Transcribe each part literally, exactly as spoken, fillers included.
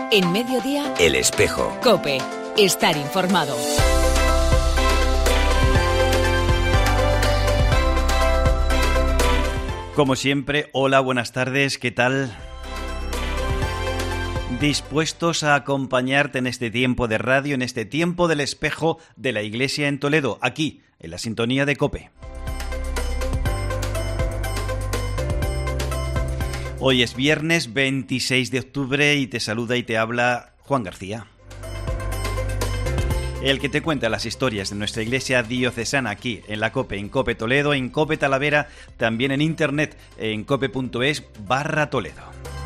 En Mediodía, El Espejo. COPE. Estar informado. Como siempre, hola, buenas tardes, ¿qué tal? Dispuestos a acompañarte en este tiempo de radio, en este tiempo del Espejo de la Iglesia en Toledo, aquí, en la sintonía de COPE. Hoy es viernes veintiséis de octubre y te saluda y te habla Juan García. El que te cuenta las historias de nuestra iglesia diocesana aquí en la COPE, en COPE Toledo, en COPE Talavera, también en internet en cope.es barra Toledo.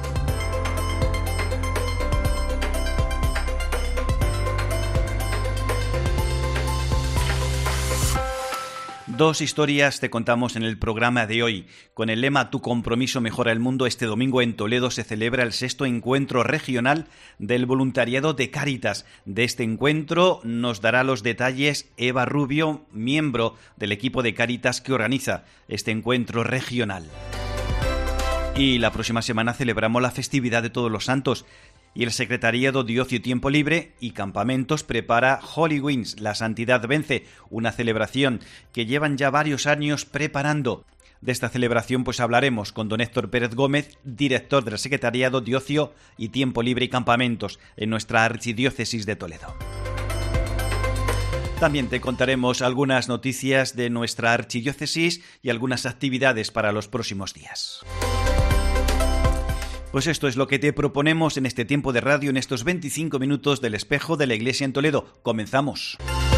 Dos historias te contamos en el programa de hoy. Con el lema Tu compromiso mejora el mundo, este domingo en Toledo se celebra el sexto encuentro regional del voluntariado de Cáritas. De este encuentro nos dará los detalles Eva Rubio, miembro del equipo de Cáritas que organiza este encuentro regional. Y la próxima semana celebramos la festividad de Todos los Santos. Y el Secretariado de Ocio y Tiempo Libre y Campamentos prepara Holy Wings, la Santidad Vence, una celebración que llevan ya varios años preparando. De esta celebración pues hablaremos con don Héctor Pérez Gómez, director del Secretariado de Ocio y Tiempo Libre y Campamentos en nuestra archidiócesis de Toledo. También te contaremos algunas noticias de nuestra archidiócesis y algunas actividades para los próximos días. Pues esto es lo que te proponemos en este tiempo de radio, en estos veinticinco minutos del Espejo de la Iglesia en Toledo. Comenzamos.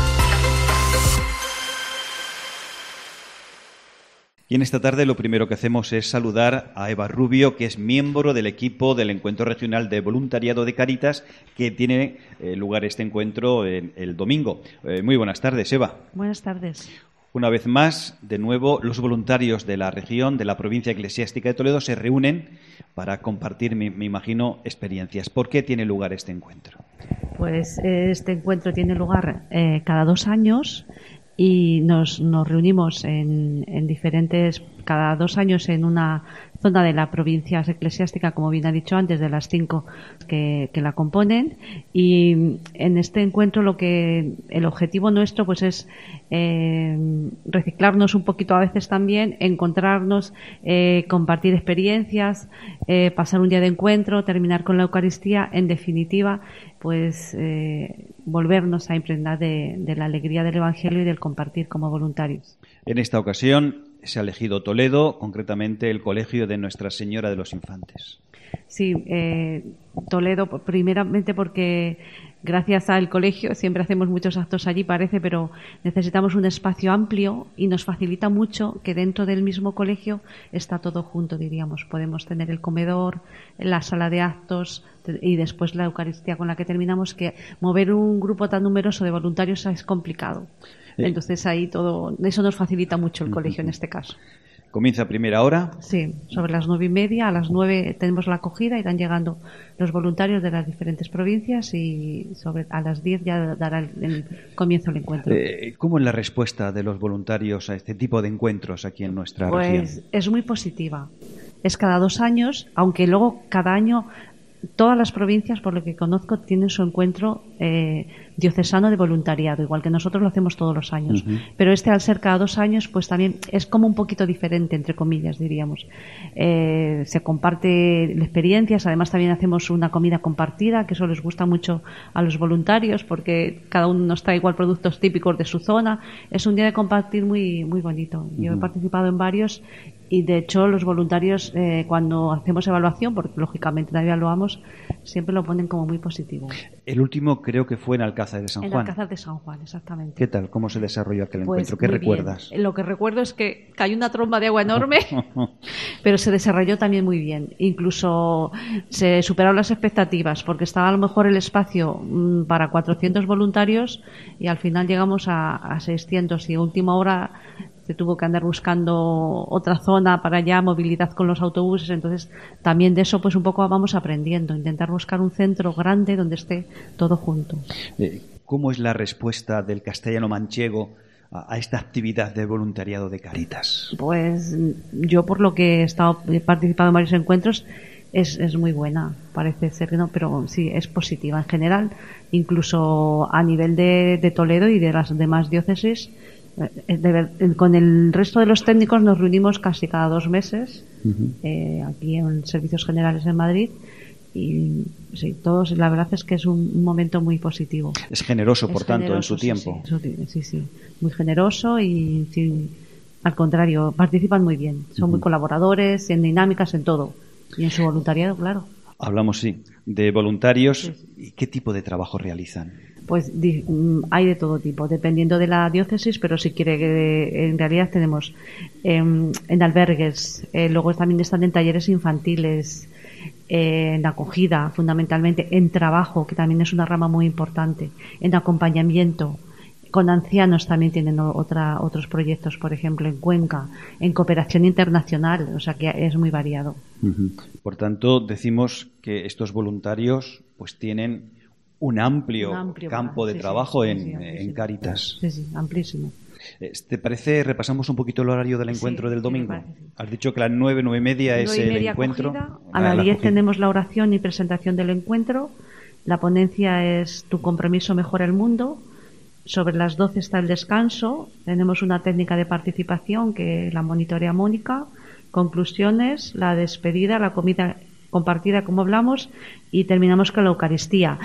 Y en esta tarde lo primero que hacemos es saludar a Eva Rubio, que es miembro del equipo del Encuentro Regional de Voluntariado de Cáritas, que tiene eh, lugar este encuentro en, el domingo. Eh, muy buenas tardes, Eva. Buenas tardes. Una vez más, de nuevo, los voluntarios de la región, de la provincia eclesiástica de Toledo, se reúnen para compartir, me, me imagino, experiencias. ¿Por qué tiene lugar este encuentro? Pues este encuentro tiene lugar eh, cada dos años y nos, nos reunimos en, en diferentes, cada dos años en una zona de la provincia eclesiástica, como bien ha dicho antes, de las cinco que, que la componen. Y en este encuentro lo que el objetivo nuestro pues es eh, reciclarnos un poquito a veces también, encontrarnos, eh, compartir experiencias, eh, pasar un día de encuentro, terminar con la Eucaristía, en definitiva, pues eh, volvernos a impregnar de, de la alegría del Evangelio y del compartir como voluntarios. En esta ocasión se ha elegido Toledo, concretamente el Colegio de Nuestra Señora de los Infantes. Sí, eh, Toledo, primeramente porque gracias al colegio siempre hacemos muchos actos allí, parece, pero necesitamos un espacio amplio y nos facilita mucho que dentro del mismo colegio está todo junto, diríamos. Podemos tener el comedor, la sala de actos y después la Eucaristía con la que terminamos, que mover un grupo tan numeroso de voluntarios es complicado. Entonces ahí todo, eso nos facilita mucho el colegio en este caso. ¿Comienza a primera hora? Sí, sobre las nueve y media. A las nueve tenemos la acogida, irán llegando los voluntarios de las diferentes provincias y sobre a las diez ya dará el, el comienzo el encuentro. Eh, ¿Cómo es la respuesta de los voluntarios a este tipo de encuentros aquí en nuestra pues, región? Pues es muy positiva. Es cada dos años, aunque luego cada año todas las provincias, por lo que conozco, tienen su encuentro eh, diocesano de voluntariado, igual que nosotros lo hacemos todos los años. Uh-huh. Pero este, al ser cada dos años, pues también es como un poquito diferente, entre comillas, diríamos. Eh, se comparte experiencias, además también hacemos una comida compartida, que eso les gusta mucho a los voluntarios, porque cada uno nos trae igual productos típicos de su zona. Es un día de compartir muy, muy bonito. Yo uh-huh. he participado en varios y, de hecho, los voluntarios, eh, cuando hacemos evaluación, porque lógicamente también evaluamos, siempre lo ponen como muy positivo. El último creo que fue en Alcázar de San Juan. En Alcázar de San Juan, exactamente. ¿Qué tal? ¿Cómo se desarrolló aquel pues encuentro? ¿Qué recuerdas? Bien. Lo que recuerdo es que cayó una tromba de agua enorme, pero se desarrolló también muy bien. Incluso se superaron las expectativas, porque estaba a lo mejor el espacio mmm, para cuatrocientos voluntarios y al final llegamos a, a seiscientos y a última hora se tuvo que andar buscando otra zona para ya movilidad con los autobuses. Entonces también de eso pues un poco vamos aprendiendo, intentar buscar un centro grande donde esté todo junto. ¿Cómo es la respuesta del castellano manchego a esta actividad de voluntariado de Cáritas? Pues yo, por lo que he estado he participado en varios encuentros, es, es muy buena, parece ser que no, pero sí, es positiva en general, incluso a nivel de, de Toledo y de las demás diócesis. Eh, de ver, con el resto de los técnicos nos reunimos casi cada dos meses, uh-huh. eh, aquí en Servicios Generales en Madrid, y sí, todos, la verdad es que es un, un momento muy positivo. Es generoso, por es tanto, generoso, en su tiempo. Sí, sí, sí, sí, muy generoso y sí, al contrario, participan muy bien, son uh-huh. muy colaboradores, en dinámicas, en todo, y en su voluntariado, claro. Hablamos, sí, de voluntarios. Sí, sí. ¿Y qué tipo de trabajo realizan? Pues di, hay de todo tipo, dependiendo de la diócesis, pero si quiere que en realidad tenemos eh, en albergues, eh, luego también están en talleres infantiles, eh, en acogida, fundamentalmente, en trabajo, que también es una rama muy importante, en acompañamiento. Con ancianos también tienen otra, otros proyectos, por ejemplo, en Cuenca, en cooperación internacional, o sea que es muy variado. Uh-huh. Por tanto, decimos que estos voluntarios pues tienen un amplio, un amplio campo de sí, trabajo sí, en, sí, en Cáritas. Sí, sí, amplísimo. ¿Te parece, repasamos un poquito el horario del encuentro sí, del domingo? Sí, sí. Has dicho que a las nueve, nueve y media es el encuentro. Acogida, a las diez tenemos la oración y presentación del encuentro. La ponencia es Tu compromiso mejora el mundo. Sobre las doce está el descanso. Tenemos una técnica de participación que la monitorea Mónica. Conclusiones, la despedida, la comida compartida, como hablamos, y terminamos con la Eucaristía.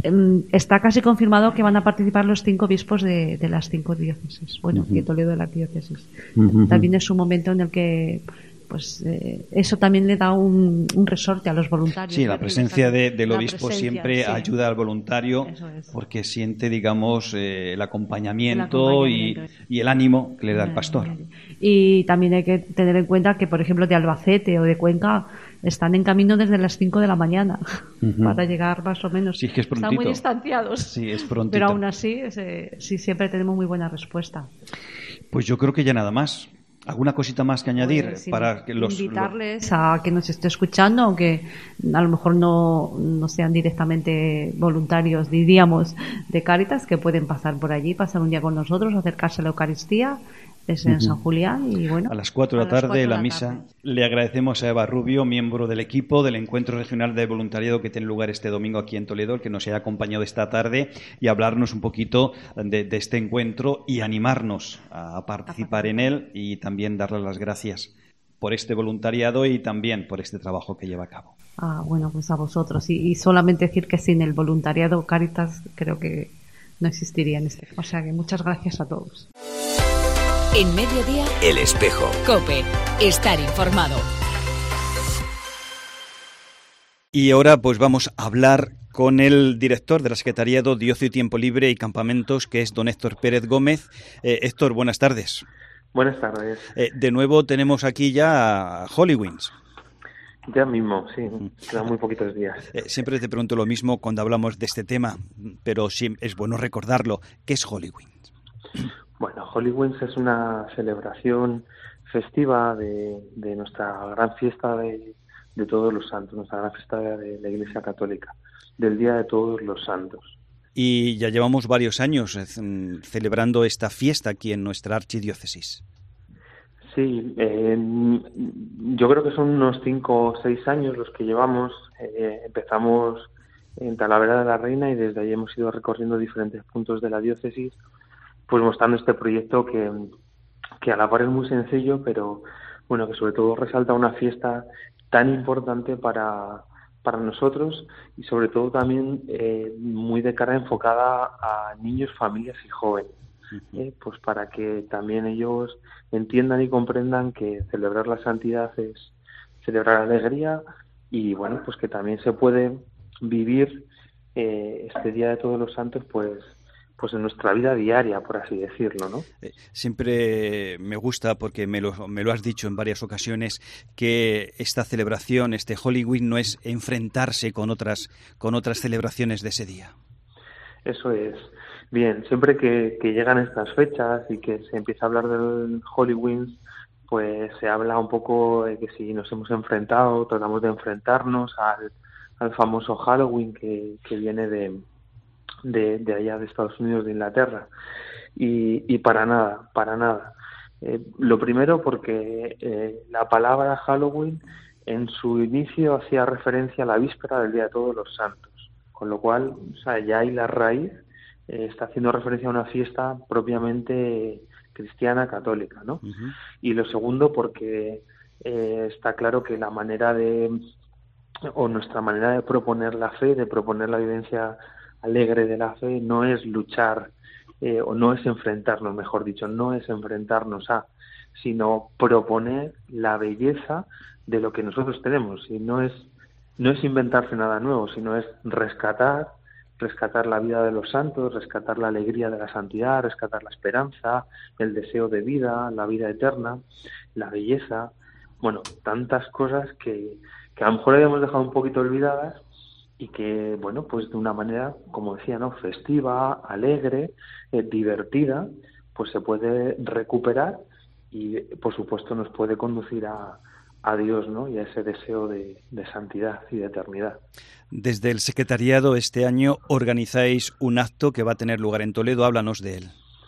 Está casi confirmado que van a participar los cinco obispos de, de las cinco diócesis, bueno, uh-huh. de Toledo de la diócesis. Uh-huh. También es un momento en el que pues eh, eso también le da un, un resorte a los voluntarios. Sí, la presencia de, del obispo presencia, siempre sí. ayuda al voluntario porque siente, digamos, eh, el, acompañamiento el acompañamiento y, y el ánimo que le da el pastor. Y también hay que tener en cuenta que, por ejemplo, de Albacete o de Cuenca están en camino desde las cinco de la mañana uh-huh. para llegar más o menos. Sí, es que es prontito. Están muy distanciados. Sí, es prontito. Pero aún así, eh, sí, siempre tenemos muy buena respuesta. Pues yo creo que ya nada más. ¿Alguna cosita más que añadir? Pues, para que los invitarles a que nos esté escuchando, aunque a lo mejor no, no sean directamente voluntarios, diríamos, de Cáritas, que pueden pasar por allí, pasar un día con nosotros, acercarse a la Eucaristía. Es en uh-huh. San Julián y bueno. A las cuatro de la tarde, la misa. Tarde. Le agradecemos a Eva Rubio, miembro del equipo del Encuentro Regional de Voluntariado que tiene lugar este domingo aquí en Toledo, el que nos haya acompañado esta tarde y hablarnos un poquito de, de este encuentro y animarnos a participar en él y también darle las gracias por este voluntariado y también por este trabajo que lleva a cabo. Ah, bueno, pues a vosotros. Y, y solamente decir que sin el voluntariado Cáritas creo que no existiría en este. O sea que muchas gracias a todos. En Mediodía, El Espejo. COPE. Estar informado. Y ahora pues vamos a hablar con el director de la Secretaría de Ocio y Tiempo Libre y Campamentos, que es don Héctor Pérez Gómez. Eh, Héctor, buenas tardes. Buenas tardes. Eh, de nuevo tenemos aquí ya a Hollywings. Ya mismo, sí. Quedan muy poquitos días. Eh, siempre te pregunto lo mismo cuando hablamos de este tema, pero sí es bueno recordarlo. ¿Qué es Hollywings? Bueno, Hollywings es una celebración festiva de, de nuestra gran fiesta de, de todos los santos, nuestra gran fiesta de la Iglesia Católica, del Día de Todos los Santos. Y ya llevamos varios años eh, celebrando esta fiesta aquí en nuestra archidiócesis. Sí, eh, yo creo que son unos cinco o seis años los que llevamos. Eh, empezamos en Talavera de la Reina y desde ahí hemos ido recorriendo diferentes puntos de la diócesis, pues mostrando este proyecto que, que a la par es muy sencillo, pero bueno, que sobre todo resalta una fiesta tan importante para, para nosotros y sobre todo también eh, muy de cara enfocada a niños, familias y jóvenes, eh, pues para que también ellos entiendan y comprendan que celebrar la santidad es celebrar alegría y bueno, pues que también se puede vivir eh, este Día de Todos los Santos, pues pues en nuestra vida diaria, por así decirlo, ¿no? Eh, siempre me gusta, porque me lo, me lo has dicho en varias ocasiones, que esta celebración, este Holy Week, no es enfrentarse con otras con otras celebraciones de ese día. Eso es. Bien, siempre que, que llegan estas fechas y que se empieza a hablar del Holy Week, pues se habla un poco de que si nos hemos enfrentado, tratamos de enfrentarnos al, al famoso Halloween que, que viene de... De, de allá de Estados Unidos, de Inglaterra, y, y para nada, para nada. Eh, lo primero porque eh, la palabra Halloween en su inicio hacía referencia a la víspera del Día de Todos los Santos, con lo cual, o sea, ya ahí la raíz eh, está haciendo referencia a una fiesta propiamente cristiana, católica, ¿no? Uh-huh. Y lo segundo, porque eh, está claro que la manera de, o nuestra manera de proponer la fe, de proponer la vivencia alegre de la fe, no es luchar, eh, o no es enfrentarnos, mejor dicho, no es enfrentarnos a, sino proponer la belleza de lo que nosotros tenemos, y no es no es inventarse nada nuevo, sino es rescatar rescatar la vida de los santos, rescatar la alegría de la santidad, rescatar la esperanza, el deseo de vida, la vida eterna, la belleza, bueno, tantas cosas que, que a lo mejor habíamos dejado un poquito olvidadas y que, bueno, pues de una manera, como decía, ¿no?, festiva, alegre, eh, divertida, pues se puede recuperar y, por supuesto, nos puede conducir a a Dios, ¿no?, y a ese deseo de, de santidad y de eternidad. Desde el secretariado este año organizáis un acto que va a tener lugar en Toledo. Háblanos de él.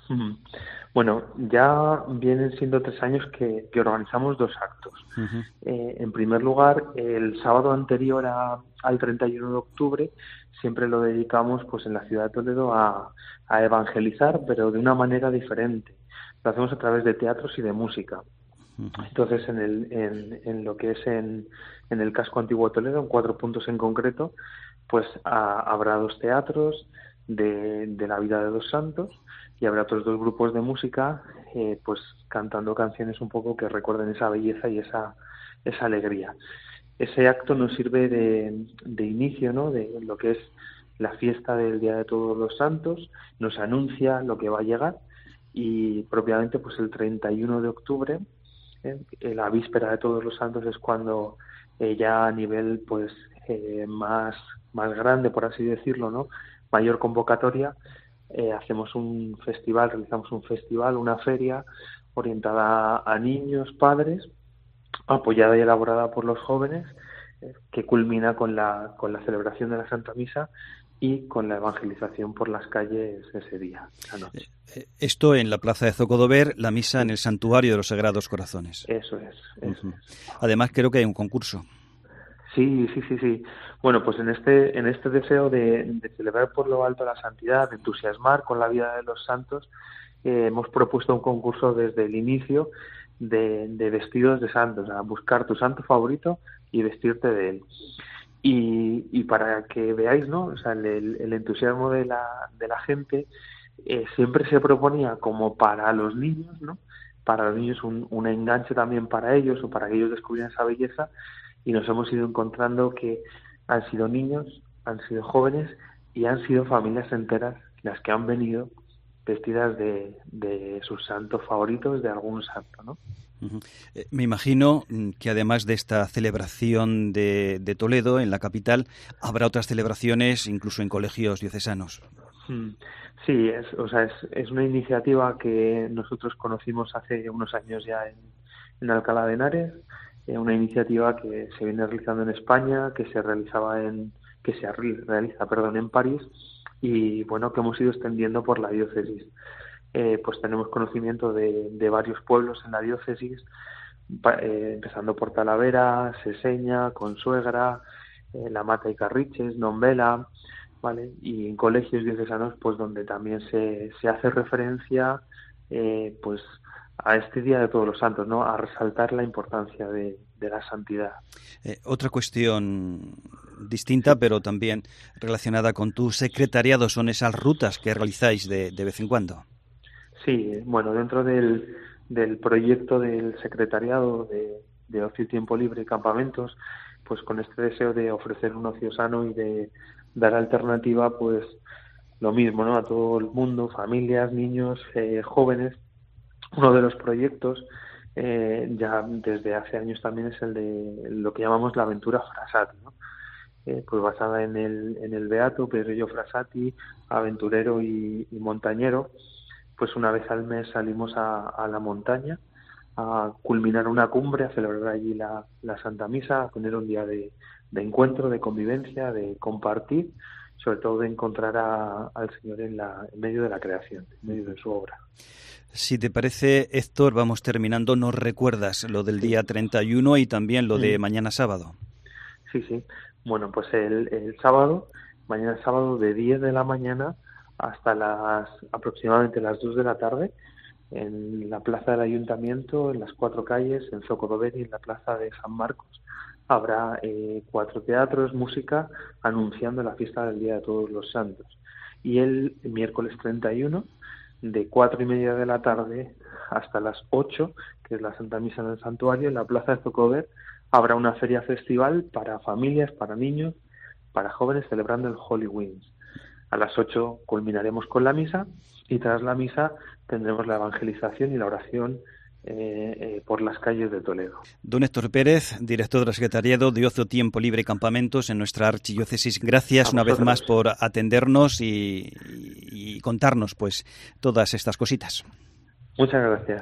Bueno, ya vienen siendo tres años que, que organizamos dos actos. Uh-huh. Eh, en primer lugar, el sábado anterior a, al treinta y uno de octubre siempre lo dedicamos, pues, en la ciudad de Toledo a, a evangelizar, pero de una manera diferente. Lo hacemos a través de teatros y de música. Entonces, en, el, en, en lo que es en, en el casco antiguo de Toledo, en cuatro puntos en concreto, pues a, habrá dos teatros de, de la vida de dos santos y habrá otros dos grupos de música, eh, pues cantando canciones un poco que recuerden esa belleza y esa, esa alegría. Ese acto nos sirve de, de inicio, ¿no?, de lo que es la fiesta del Día de Todos los Santos, nos anuncia lo que va a llegar y propiamente, pues, el treinta y uno de octubre, Eh, la víspera de Todos los Santos, es cuando eh, ya a nivel, pues, eh, más más grande, por así decirlo, ¿no?, mayor convocatoria, eh, hacemos un festival, realizamos un festival, una feria orientada a niños, padres, apoyada y elaborada por los jóvenes, eh, que culmina con la con la celebración de la Santa Misa y con la evangelización por las calles ese día, esa noche. Esto en la plaza de Zocodover, la misa en el Santuario de los Sagrados Corazones. Eso es. Eso uh-huh. es. Además, creo que hay un concurso. Sí, sí, sí, sí. Bueno, pues en este en este deseo de, de celebrar por lo alto la santidad, de entusiasmar con la vida de los santos, eh, hemos propuesto un concurso desde el inicio de, de vestidos de santos, a buscar tu santo favorito y vestirte de él. Y, y para que veáis, ¿no?, o sea, el, el entusiasmo de la, de la gente, eh, siempre se proponía como para los niños, ¿no?, para los niños un, un enganche también para ellos, o para que ellos descubrieran esa belleza, y nos hemos ido encontrando que han sido niños, han sido jóvenes y han sido familias enteras las que han venido vestidas de, de sus santos favoritos, de algún santo, ¿no? Uh-huh. Eh, me imagino que además de esta celebración de, de Toledo, en la capital, habrá otras celebraciones incluso en colegios diocesanos. Sí, es, o sea, es, es una iniciativa que nosotros conocimos hace unos años ya en, en Alcalá de Henares, eh, una iniciativa que se viene realizando en España, que se realizaba en, que se realiza, perdón, en París, y bueno, que hemos ido extendiendo por la diócesis. Eh, pues tenemos conocimiento de, de varios pueblos en la diócesis, eh, empezando por Talavera, Seseña, Consuegra, eh, La Mata y Carriches, Nombela, ¿vale? Y en colegios diocesanos, pues donde también se, se hace referencia, eh, pues a este Día de Todos los Santos, ¿no?, a resaltar la importancia de, de la santidad. Eh, otra cuestión distinta, pero también relacionada con tu secretariado, son esas rutas que realizáis de, de vez en cuando. Sí, bueno, dentro del, del proyecto del secretariado de, de Ocio y Tiempo Libre y Campamentos, pues con este deseo de ofrecer un ocio sano y de dar alternativa, pues lo mismo, ¿no?, a todo el mundo, familias, niños, eh, jóvenes. Uno de los proyectos, eh, ya desde hace años también, es el de lo que llamamos la aventura Frassati, ¿no? Eh, pues basada en el, en el beato Pedro Frassati, aventurero y, y montañero. Pues una vez al mes salimos a, a la montaña a culminar una cumbre, a celebrar allí la, la Santa Misa, a tener un día de, de encuentro, de convivencia, de compartir sobre todo de encontrar a, al Señor en, la, en medio de la creación, en medio de su obra. Si te parece, Héctor, vamos terminando. ¿Nos recuerdas lo del día treinta y uno y también lo de mañana sábado? Sí, sí. Bueno, pues el, el sábado, mañana sábado de diez de la mañana hasta las aproximadamente las dos de la tarde, en la plaza del Ayuntamiento, en las cuatro calles, en Zocodover y en la plaza de San Marcos, habrá eh, cuatro teatros, música, anunciando la fiesta del Día de Todos los Santos. Y el miércoles treinta y uno, de cuatro y media de la tarde hasta las ocho, que es la Santa Misa en el Santuario, en la plaza de Zocodover, habrá una feria festival para familias, para niños, para jóvenes, celebrando el Holy Winds. A las ocho culminaremos con la misa y tras la misa tendremos la evangelización y la oración eh, eh, por las calles de Toledo. Don Héctor Pérez, director del Secretariado de Ocio, Tiempo Libre y Campamentos en nuestra archidiócesis, gracias una vez más por atendernos y, y, y contarnos pues todas estas cositas. Muchas gracias.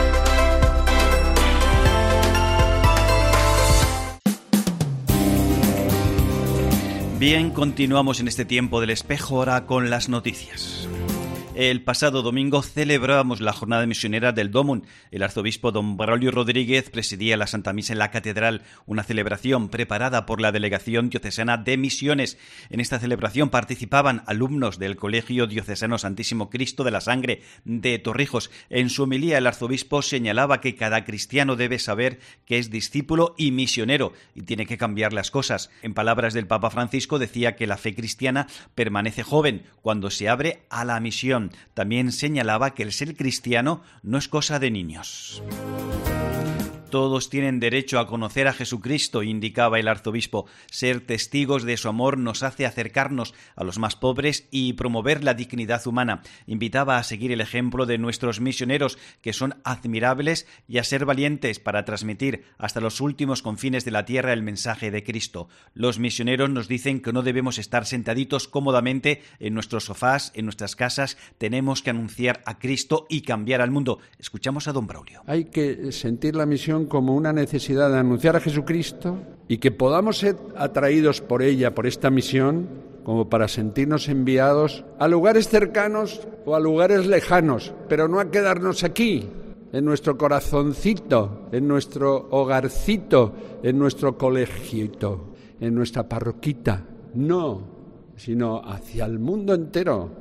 Bien, continuamos en este tiempo del espejo ahora con las noticias. El pasado domingo celebrábamos la jornada misionera del Dómun. El arzobispo don Braulio Rodríguez presidía la Santa Misa en la Catedral, una celebración preparada por la Delegación Diocesana de Misiones. En esta celebración participaban alumnos del Colegio Diocesano Santísimo Cristo de la Sangre de Torrijos. En su homilía el arzobispo señalaba que cada cristiano debe saber que es discípulo y misionero y tiene que cambiar las cosas. En palabras del Papa Francisco decía que la fe cristiana permanece joven cuando se abre a la misión. También señalaba que el ser cristiano no es cosa de niños. Todos tienen derecho a conocer a Jesucristo, indicaba el arzobispo. Ser testigos de su amor nos hace acercarnos a los más pobres y promover la dignidad humana. Invitaba a seguir el ejemplo de nuestros misioneros, que son admirables, y a ser valientes para transmitir hasta los últimos confines de la tierra el mensaje de Cristo. Los misioneros nos dicen que no debemos estar sentaditos cómodamente en nuestros sofás, en nuestras casas. Tenemos que anunciar a Cristo y cambiar al mundo. Escuchamos a don Braulio. Hay que sentir la misión como una necesidad de anunciar a Jesucristo y que podamos ser atraídos por ella, por esta misión, como para sentirnos enviados a lugares cercanos o a lugares lejanos, pero no a quedarnos aquí, en nuestro corazoncito, en nuestro hogarcito, en nuestro colegito, en nuestra parroquita. No, sino hacia el mundo entero.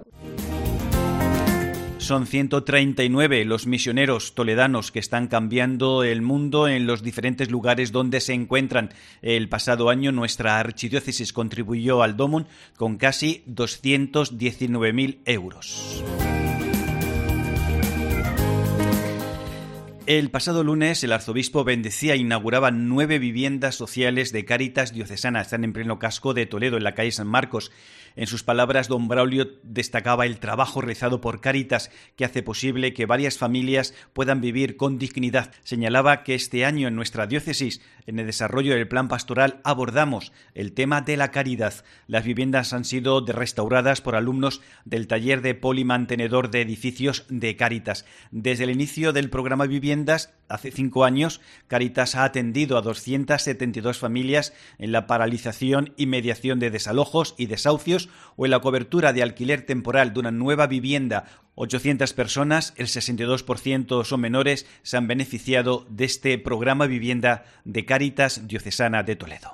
Son ciento treinta y nueve los misioneros toledanos que están cambiando el mundo en los diferentes lugares donde se encuentran. El pasado año nuestra archidiócesis contribuyó al Dómun con casi doscientos diecinueve mil euros. El pasado lunes el arzobispo bendecía e inauguraba nueve viviendas sociales de Cáritas diocesana. Están en pleno casco de Toledo, en la calle San Marcos. En sus palabras, don Braulio destacaba el trabajo realizado por Cáritas, que hace posible que varias familias puedan vivir con dignidad. Señalaba que este año en nuestra diócesis, en el desarrollo del plan pastoral, abordamos el tema de la caridad. Las viviendas han sido restauradas por alumnos del taller de polimantenedor de edificios de Cáritas. Desde el inicio del programa Viviendas, hace cinco años, Cáritas ha atendido a doscientas setenta y dos familias en la paralización y mediación de desalojos y desahucios o en la cobertura de alquiler temporal de una nueva vivienda. ochocientas personas, el sesenta y dos por ciento son menores, se han beneficiado de este programa Vivienda de Cáritas Diocesana de Toledo.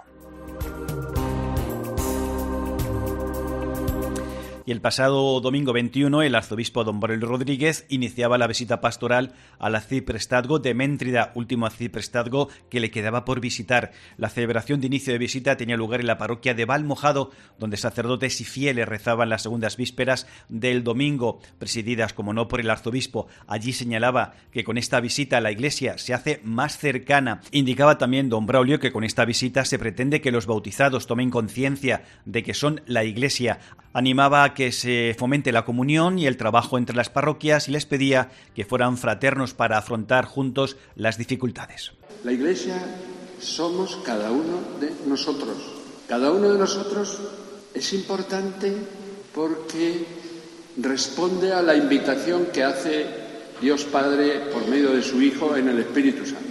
Y el pasado domingo veintiuno, el arzobispo don Braulio Rodríguez iniciaba la visita pastoral al arciprestazgo de Méntrida, último arciprestazgo que le quedaba por visitar. La celebración de inicio de visita tenía lugar en la parroquia de Valmojado, donde sacerdotes y fieles rezaban las segundas vísperas del domingo, presididas, como no, por el arzobispo. Allí señalaba que con esta visita la iglesia se hace más cercana. Indicaba también don Braulio que con esta visita se pretende que los bautizados tomen conciencia de que son la iglesia. Animaba a que se fomente la comunión y el trabajo entre las parroquias y les pedía que fueran fraternos para afrontar juntos las dificultades. La Iglesia somos cada uno de nosotros. Cada uno de nosotros es importante porque responde a la invitación que hace Dios Padre por medio de su Hijo en el Espíritu Santo.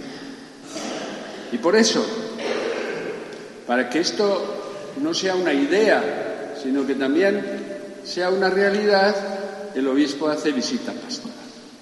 Y por eso, para que esto no sea una idea, sino que también sea una realidad, el obispo hace visita pastoral.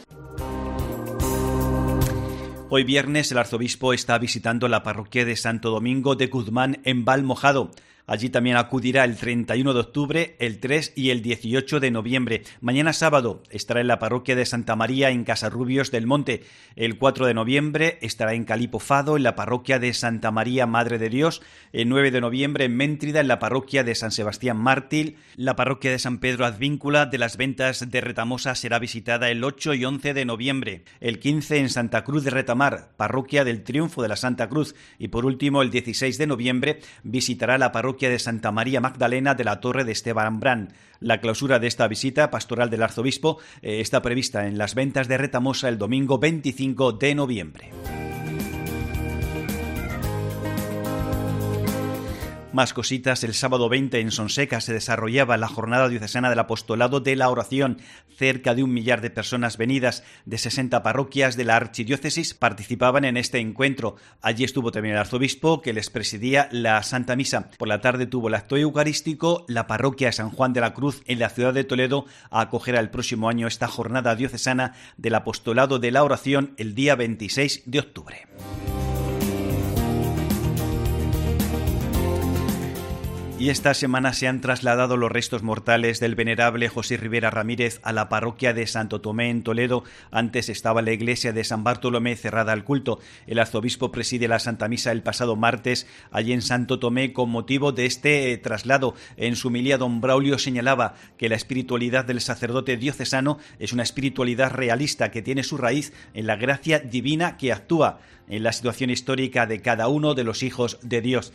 Hoy viernes el arzobispo está visitando la parroquia de Santo Domingo de Guzmán en Valmojado. Allí también acudirá el treinta y uno de octubre, el tres y el dieciocho de noviembre. Mañana sábado estará en la parroquia de Santa María en Casarrubios del Monte. El cuatro de noviembre estará en Calipo Fado en la parroquia de Santa María Madre de Dios. El nueve de noviembre en Méntrida en la parroquia de San Sebastián Mártir. La parroquia de San Pedro Advíncula de las Ventas de Retamosa será visitada el ocho y once de noviembre. El quince en Santa Cruz de Retamar, parroquia del Triunfo de la Santa Cruz. Y por último, el dieciséis de noviembre visitará la parroquia de Santa María Magdalena de la Torre de Esteban Brán. La clausura de esta visita pastoral del arzobispo eh, está prevista en las Ventas de Retamosa el domingo veinticinco de noviembre. Más cositas, el sábado veinte en Sonseca se desarrollaba la jornada diocesana del apostolado de la oración. Cerca de un millar de personas venidas de sesenta parroquias de la archidiócesis participaban en este encuentro. Allí estuvo también el arzobispo, que les presidía la Santa Misa. Por la tarde tuvo el acto eucarístico. La parroquia de San Juan de la Cruz en la ciudad de Toledo acogerá el próximo año esta jornada diocesana del apostolado de la oración el día veintiséis de octubre. Y esta semana se han trasladado los restos mortales del venerable José Rivera Ramírez a la parroquia de Santo Tomé en Toledo. Antes estaba la iglesia de San Bartolomé cerrada al culto. El arzobispo preside la Santa Misa el pasado martes allí en Santo Tomé con motivo de este eh, traslado. En su homilía don Braulio señalaba que la espiritualidad del sacerdote diocesano es una espiritualidad realista que tiene su raíz en la gracia divina que actúa en la situación histórica de cada uno de los hijos de Dios.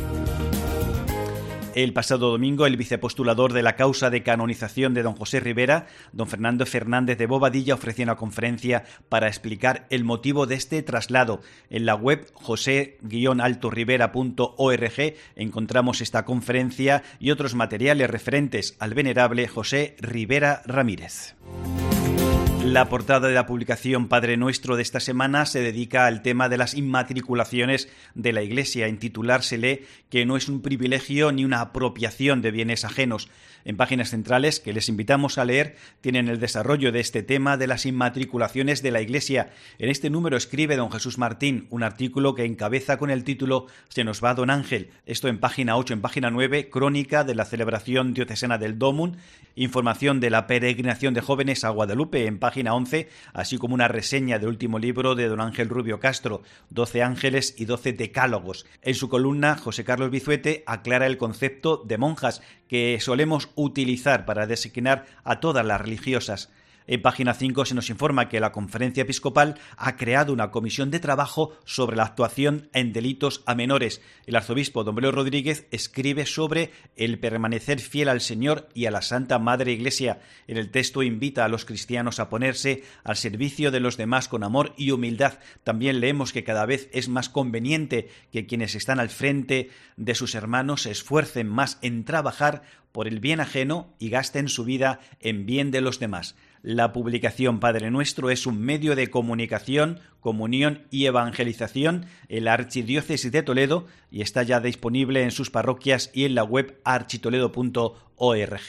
El pasado domingo, el vicepostulador de la causa de canonización de don José Rivera, don Fernando Fernández de Bobadilla, ofreció una conferencia para explicar el motivo de este traslado. En la web josé guion alto rivera punto org encontramos esta conferencia y otros materiales referentes al venerable José Rivera Ramírez. La portada de la publicación Padre Nuestro de esta semana se dedica al tema de las inmatriculaciones de la Iglesia. En titular se lee que no es un privilegio ni una apropiación de bienes ajenos. En páginas centrales, que les invitamos a leer, tienen el desarrollo de este tema de las inmatriculaciones de la Iglesia. En este número escribe don Jesús Martín un artículo que encabeza con el título Se nos va don Ángel. Esto en página ocho, en página nueve, crónica de la celebración diocesana del Domum, información de la peregrinación de jóvenes a Guadalupe en página once, así como una reseña del último libro de don Ángel Rubio Castro, doce ángeles y doce decálogos. En su columna, José Carlos Bizuete aclara el concepto de monjas que solemos utilizar para designar a todas las religiosas. En página cinco se nos informa que la Conferencia Episcopal ha creado una comisión de trabajo sobre la actuación en delitos a menores. El arzobispo don Belo Rodríguez escribe sobre el permanecer fiel al Señor y a la Santa Madre Iglesia. En el texto invita a los cristianos a ponerse al servicio de los demás con amor y humildad. También leemos que cada vez es más conveniente que quienes están al frente de sus hermanos se esfuercen más en trabajar por el bien ajeno y gasten su vida en bien de los demás. La publicación Padre Nuestro es un medio de comunicación, comunión y evangelización en la Archidiócesis de Toledo y está ya disponible en sus parroquias y en la web architoledo punto org.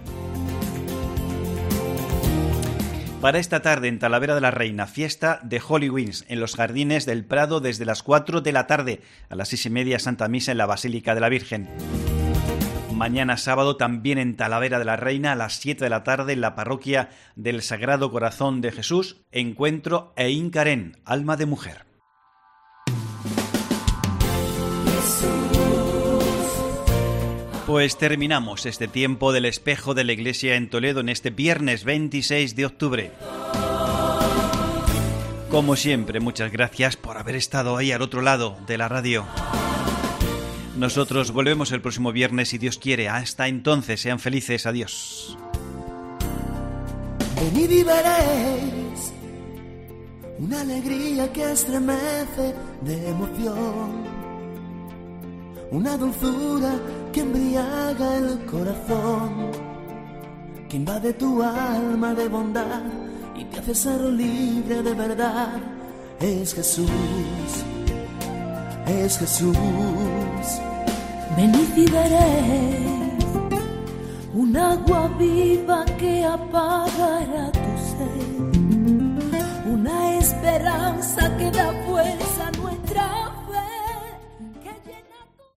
Para esta tarde en Talavera de la Reina, fiesta de Holy Wings en los Jardines del Prado desde las cuatro de la tarde. A las seis y media Santa Misa en la Basílica de la Virgen. Mañana sábado también en Talavera de la Reina a las siete de la tarde en la parroquia del Sagrado Corazón de Jesús, encuentro e Incarén, alma de mujer. Pues terminamos este tiempo del espejo de la Iglesia en Toledo en este viernes veintiséis de octubre. Como siempre, muchas gracias por haber estado ahí al otro lado de la radio. Nosotros volvemos el próximo viernes si Dios quiere. Hasta entonces, sean felices. Adiós. Venid y veréis una alegría que estremece de emoción, una dulzura que embriaga el corazón, que invade tu alma de bondad y te hace ser libre de verdad. Es Jesús. Es Jesús. Venid y veréis un agua viva que apagará tu sed, una esperanza que da fuerza a nuestra